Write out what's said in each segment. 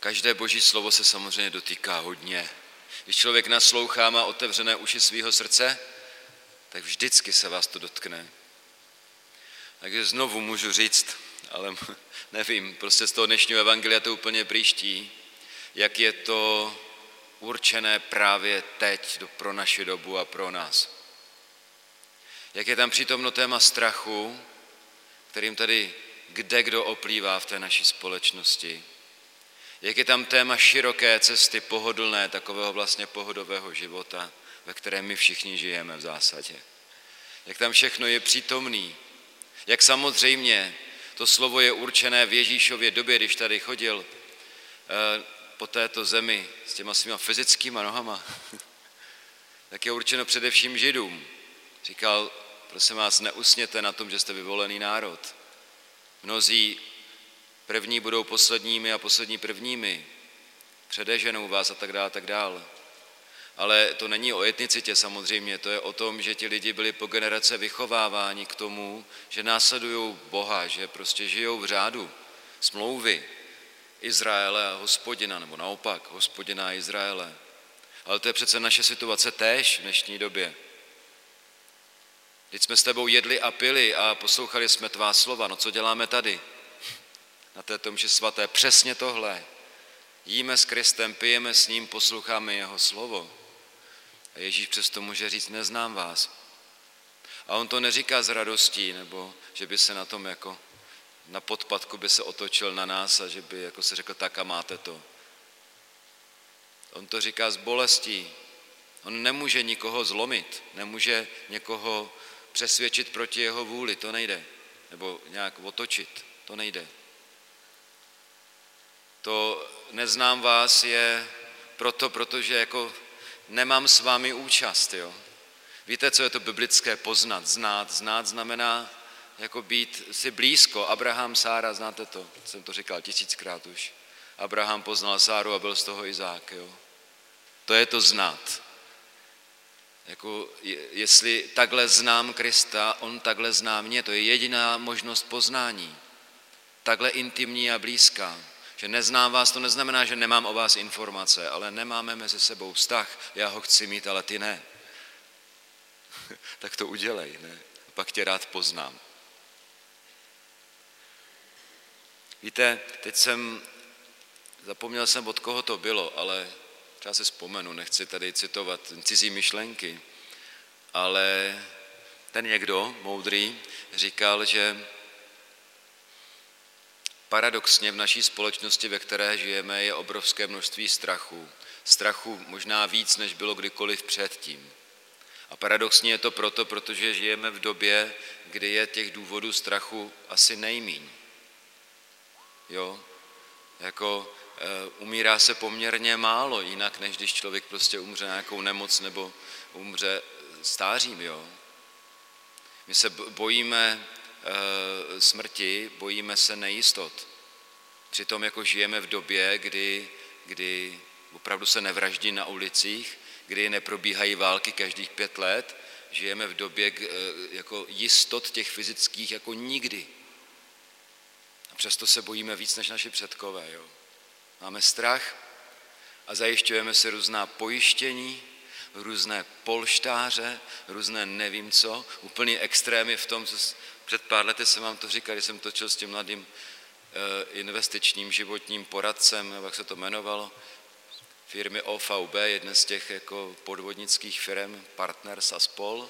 Každé boží slovo se samozřejmě dotýká hodně. Když člověk naslouchá, má otevřené uši svého srdce, tak vždycky se vás to dotkne. Takže znovu můžu říct, ale nevím, prostě z toho dnešního evangelia to úplně příští, jak je to určené právě teď pro naši dobu a pro nás. Jak je tam přítomno téma strachu, kterým tady kdekdo oplývá v té naší společnosti. Jak je tam téma široké cesty, pohodlné, takového vlastně pohodového života, ve kterém my všichni žijeme v zásadě. Jak tam všechno je přítomný. Jak samozřejmě to slovo je určené v Ježíšově době, když tady chodil po této zemi s těma svýma fyzickýma nohama, tak je určeno především Židům. Říkal, prosím vás, neusněte na tom, že jste vyvolený národ. Mnozí první budou posledními a poslední prvními. Předeženou vás a tak dále, tak dále. Ale to není o etnicitě samozřejmě, to je o tom, že ti lidi byli po generace vychováváni k tomu, že následují Boha, že prostě žijou v řádu smlouvy Izraele a Hospodina, nebo naopak Hospodina a Izraele. Ale to je přece naše situace též v dnešní době. Když jsme s tebou jedli a pili a poslouchali jsme tvá slova, no co děláme tady? Na této mši svaté přesně tohle. Jíme s Kristem, pijeme s ním, posloucháme jeho slovo. A Ježíš přesto může říct, neznám vás. A on to neříká s radostí, nebo že by se na tom jako na podpatku by se otočil na nás a že by jako se řekl, tak a máte to. On to říká s bolestí. On nemůže nikoho zlomit, nemůže někoho přesvědčit proti jeho vůli, to nejde. Nebo nějak otočit, to nejde. To neznám vás je protože jako nemám s vámi účast, jo. Víte, co je to biblické poznat, znát? Znát znamená jako být si blízko. Abraham, Sára, znáte to? Jsem to říkal 1000krát už. Abraham poznal Sáru a byl z toho Izák, jo. To je to znát. Jako, jestli takhle znám Krista, on takhle zná mě, to je jediná možnost poznání. Takhle intimní a blízká. Že neznám vás, to neznamená, že nemám o vás informace, ale nemáme mezi sebou vztah. Já ho chci mít, ale ty ne. Tak to udělej, ne? Pak tě rád poznám. Víte, zapomněl jsem, od koho to bylo, ale třeba si vzpomenu, nechci tady citovat cizí myšlenky, ale ten někdo, moudrý, říkal, že paradoxně v naší společnosti, ve které žijeme, je obrovské množství strachu. Strachu možná víc, než bylo kdykoliv předtím. A paradoxně je to proto, protože žijeme v době, kdy je těch důvodů strachu asi nejmíň. Jo? Jako umírá se poměrně málo jinak, než když člověk prostě umře nějakou nemoc nebo umře stářím, jo? My se bojíme smrti, bojíme se nejistot. Přitom jako žijeme v době, kdy opravdu se nevraždí na ulicích, kdy neprobíhají války každých 5 let, žijeme v době jako jistot těch fyzických jako nikdy. A přesto se bojíme víc než naši předkové. Jo. Máme strach a zajišťujeme si různá pojištění, různé polštáře, různé nevím co, úplný extrémy v tom, co před pár lety jsem vám to říkal, když jsem točil s tím mladým investičním životním poradcem, nebo jak se to jmenovalo, firmy OVB, jedna z těch jako podvodnických firm, Partners a spol.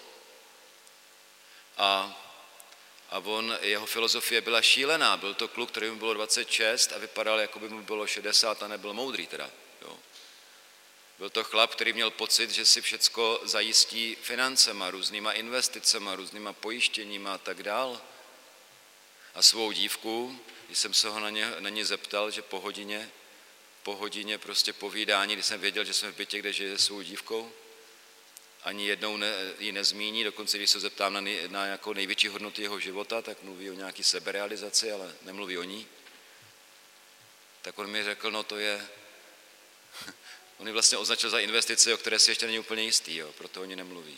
A jeho filozofie byla šílená. Byl to kluk, který mu bylo 26 a vypadal, jako by mu bylo 60 a nebyl moudrý teda. Jo. Byl to chlap, který měl pocit, že si všecko zajistí financema, různýma investicema, různýma pojištěníma a tak dál. A svou dívku, když jsem se ho na ně zeptal, že po hodině prostě povídání, když jsem věděl, že jsme v bytě, kde žije svou dívkou, ani jednou ji nezmíní, dokonce když se zeptám na jako největší hodnoty jeho života, tak mluví o nějaký seberealizaci, ale nemluví o ní. Tak on mi řekl, no to je, on ji vlastně označil za investice, o které si ještě není úplně jistý, jo, proto o ní nemluví.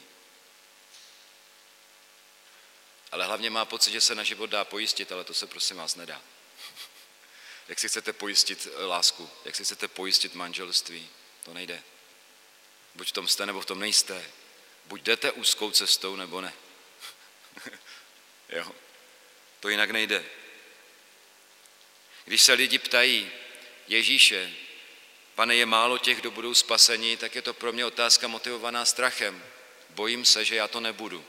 Ale hlavně má pocit, že se na život dá pojistit, ale to se prosím vás nedá. Jak si chcete pojistit lásku, jak si chcete pojistit manželství. To nejde. Buď v tom jste, nebo v tom nejste. Buď jdete úzkou cestou, nebo ne. Jo. To jinak nejde. Když se lidi ptají Ježíše, Pane, je málo těch, kdo budou spaseni, tak je to pro mě otázka motivovaná strachem. Bojím se, že já to nebudu.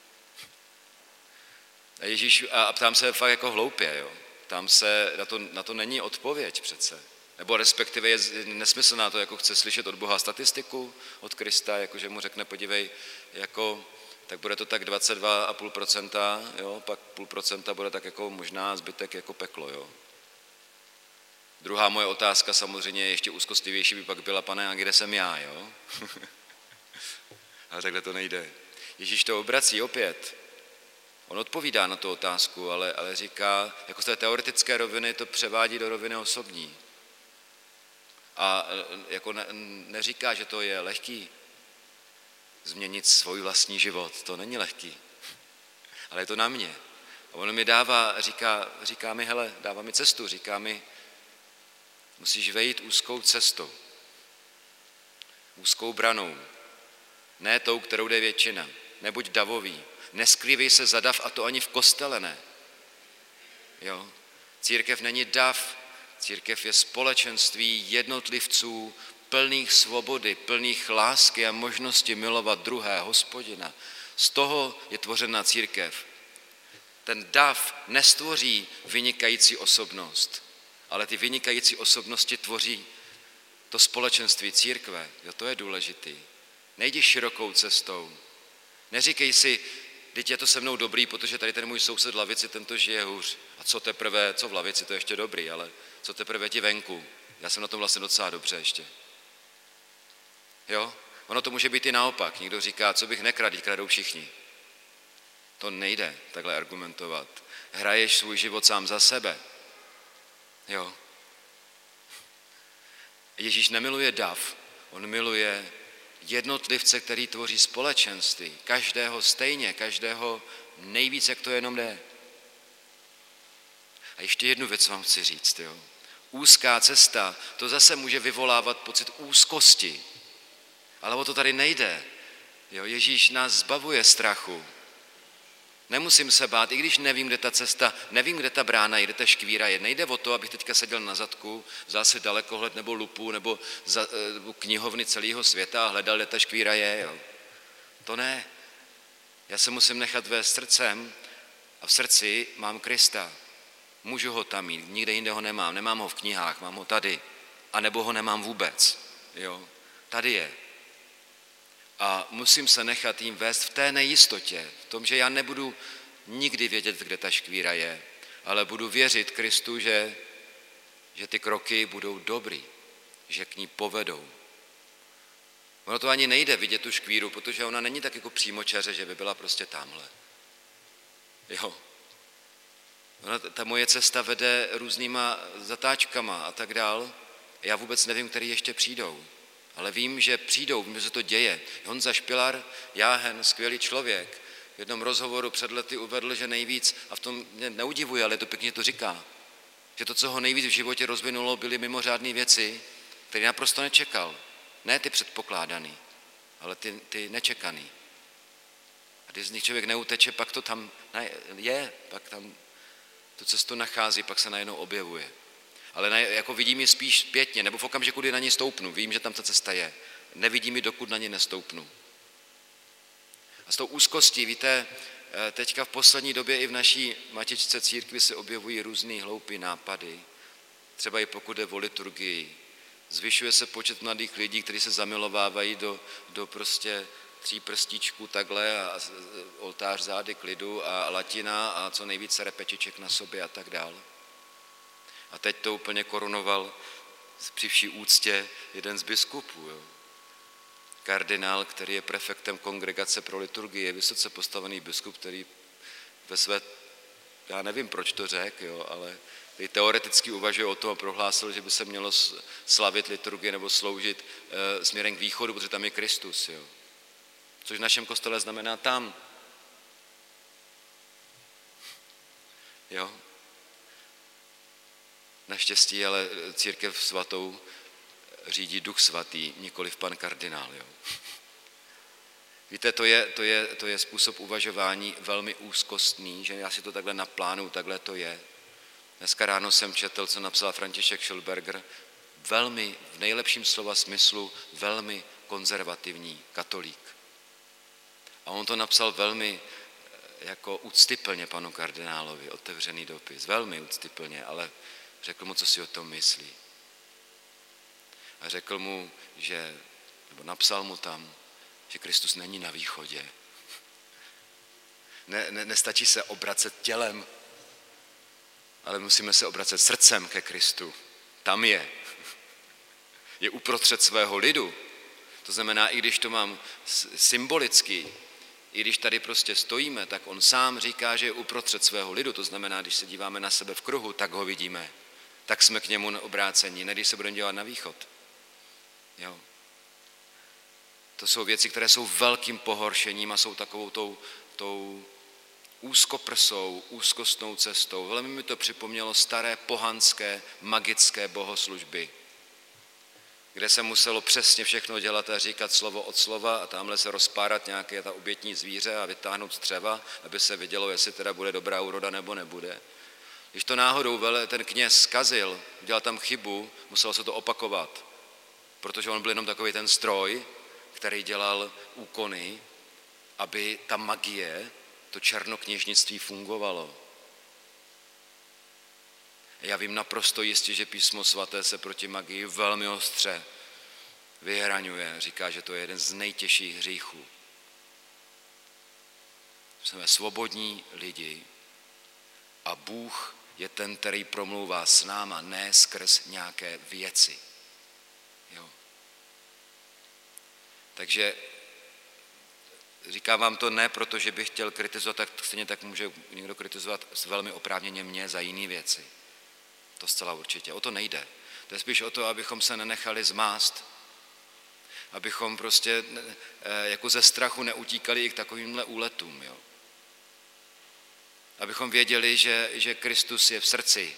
A ptám se fakt jako hloupě, jo. Ptám se, na to není odpověď přece. Nebo respektive je nesmyslná to, jako chce slyšet od Boha statistiku, od Krista, jakože mu řekne, podívej, jako, tak bude to tak 22,5%, jo, pak 0,5% bude tak jako možná zbytek jako peklo, jo. Druhá moje otázka samozřejmě ještě úzkostlivější by pak byla, Pane, a kde jsem já, jo? Ale takhle to nejde. Ježíš to obrací opět. On odpovídá na tu otázku, ale říká, jako z té teoretické roviny to převádí do roviny osobní. A jako neříká, že to je lehký změnit svůj vlastní život. To není lehký. Ale je to na mě. A on mi dává, říká mi, hele, dává mi cestu, říká mi, musíš vejít úzkou cestou. Úzkou branou. Ne tou, kterou jde většina. Nebuď davový. Neskrývej se za dav, a to ani v kostele ne. Jo? Církev není dav. Církev je společenství jednotlivců plných svobody, plných lásky a možnosti milovat druhé Hospodina. Z toho je tvořena církev. Ten dav nestvoří vynikající osobnost, ale ty vynikající osobnosti tvoří to společenství církve. Jo, to je důležitý. Nejdi širokou cestou. Neříkej si, teď je to se mnou dobrý, protože tady ten můj soused v lavici, ten to žije hůř. A co v lavici, to je ještě dobrý, ale co teprve ti venku. Já jsem na tom vlastně docela dobře ještě. Jo? Ono to může být i naopak. Někdo říká, co bych nekradl, kradou všichni. To nejde takhle argumentovat. Hraješ svůj život sám za sebe. Jo? Ježíš nemiluje dav, on miluje jednotlivce, který tvoří společenství. Každého stejně, každého nejvíc, jak to jenom jde. A ještě jednu věc vám chci říct. Jo? Úzká cesta, to zase může vyvolávat pocit úzkosti. Ale o to tady nejde. Jo? Ježíš nás zbavuje strachu. Nemusím se bát, i když nevím, kde ta cesta, nevím, kde ta brána je, kde ta škvíra je. Nejde o to, abych teďka seděl na zadku, vzal si dalekohled nebo lupu nebo knihovny celého světa a hledal, kde ta škvíra je. Jo. To ne. Já se musím nechat vést srdcem a v srdci mám Krista. Můžu ho tam mít, nikde jinde ho nemám. Nemám ho v knihách, mám ho tady. A nebo ho nemám vůbec. Jo. Tady je. A musím se nechat jim vést v té nejistotě, v tom, že já nebudu nikdy vědět, kde ta škvíra je, ale budu věřit Kristu, že ty kroky budou dobrý, že k ní povedou. Ono to ani nejde vidět tu škvíru, protože ona není tak jako přímočaře, že by byla prostě tamhle. Jo. Ta moje cesta vede různýma zatáčkama a tak dál. Já vůbec nevím, který ještě přijdou. Ale vím, že přijdou, vím, že se to děje. Honza Špilar, jáhen, skvělý člověk, v jednom rozhovoru před lety uvedl, že nejvíc, a v tom mě neudivuje, ale to pěkně to říká, že to, co ho nejvíc v životě rozvinulo, byly mimořádné věci, které naprosto nečekal. Ne ty předpokládaný, ale ty nečekaný. A když z nich člověk neuteče, pak to tam je, pak tam tu cestu nachází, pak se najednou objevuje. Ale jako vidím ji spíš zpětně, nebo v okamžiku, kdy na ní stoupnu. Vím, že tam ta cesta je. Nevidím ji, dokud na ní nestoupnu. A s tou úzkostí, víte, teďka v poslední době i v naší matičce církvi se objevují různý hloupý nápady. Třeba i pokud jde o liturgii. Zvyšuje se počet mladých lidí, kteří se zamilovávají do prostě 3 prstíčků takhle a oltář zády klidu a latina a co nejvíce repečiček na sobě a tak dále. A teď to úplně korunoval při vší úctě jeden z biskupů. Jo. Kardinál, který je prefektem kongregace pro liturgii, je vysoce postavený biskup, který ve své, já nevím, proč to řekl, jo, ale který teoreticky uvažuje o tom a prohlásil, že by se mělo slavit liturgie nebo sloužit směrem k východu, protože tam je Kristus. Jo. Což v našem kostele znamená tam. Jo. Naštěstí ale církev svatou řídí Duch svatý, nikoliv pan kardinál. Jo. Víte, to je způsob uvažování velmi úzkostný, že já si to takhle naplánuju, takhle to je. Dneska ráno jsem četl, co napsal František Schulberger, velmi, v nejlepším slova smyslu, velmi konzervativní katolík. A on to napsal velmi jako úctyplně panu kardinálovi, otevřený dopis, velmi úctyplně, ale řekl mu, co si o tom myslí. A řekl mu, nebo napsal mu tam, že Kristus není na východě. Nestačí se obracet tělem, ale musíme se obracet srdcem ke Kristu. Tam je. Je uprostřed svého lidu. To znamená, i když to mám symbolicky, i když tady prostě stojíme, tak on sám říká, že je uprostřed svého lidu. To znamená, když se díváme na sebe v kruhu, tak ho vidíme. Tak jsme k němu obráceni, ne když se budeme dívat na východ. Jo. To jsou věci, které jsou velkým pohoršením a jsou takovou tou úzkoprsou, úzkostnou cestou. Velmi mi to připomnělo staré pohanské, magické bohoslužby, kde se muselo přesně všechno dělat a říkat slovo od slova a tamhle se rozpárat nějaké ta obětní zvíře a vytáhnout střeva, aby se vidělo, jestli teda bude dobrá úroda nebo nebude. Když to náhodou ten kněz zkazil, udělal tam chybu, muselo se to opakovat, protože on byl jenom takový ten stroj, který dělal úkony, aby ta magie, to černokněžnictví fungovalo. Já vím naprosto jistě, že Písmo svaté se proti magii velmi ostře vyhraňuje. Říká, že to je jeden z nejtěžších hříchů. Jsme svobodní lidi a Bůh je ten, který promlouvá s náma, ne skrz nějaké věci. Jo. Takže říkám vám to ne proto, že bych chtěl kritizovat, tak stejně tak může někdo kritizovat velmi oprávněně mě za jiné věci. To zcela určitě. O to nejde. To je spíš o to, abychom se nenechali zmást, abychom prostě jako ze strachu neutíkali i k takovýmhle úletům. Jo. Abychom věděli, že Kristus je v srdci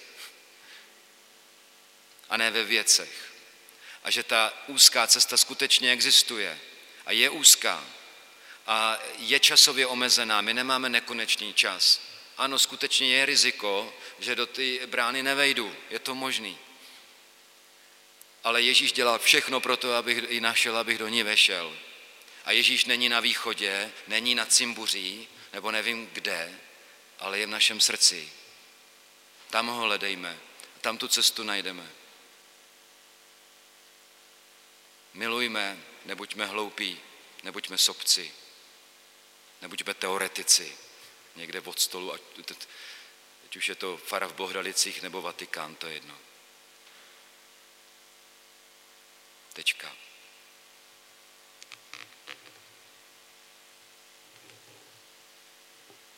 a ne ve věcech. A že ta úzká cesta skutečně existuje a je úzká a je časově omezená. My nemáme nekonečný čas. Ano, skutečně je riziko, že do té brány nevejdu. Je to možný. Ale Ježíš dělá všechno pro to, abych ji našel, abych do ní vešel. A Ježíš není na východě, není na Cimbuří, nebo nevím kde, ale je v našem srdci. Tam ho hledejme, tam tu cestu najdeme. Milujme, nebuďme hloupí, nebuďme sobci, nebuďme teoretici, někde od stolu, ať už je to fara v Bohdalicích nebo Vatikán, to je jedno. Tečka.